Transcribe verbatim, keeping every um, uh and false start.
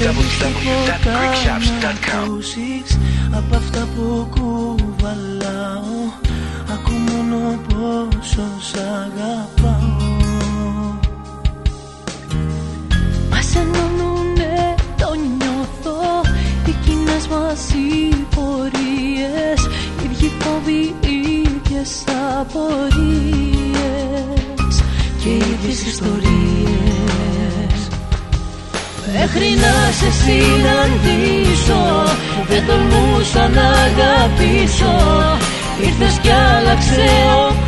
Απ' αυτά που κουβαλάω, ακού μόνο πόσο σ' αγαπάω. Μας ενώνουνε, το νιώθω, οι κοινές μας οι πορείες, ίδιοι φόβοι, ίδιες απορίες και ίδιες ιστορίες. Μέχρι να σε συναντήσω, δεν τολμούσα να αγαπήσω. Ήρθες κι άλλαξε ο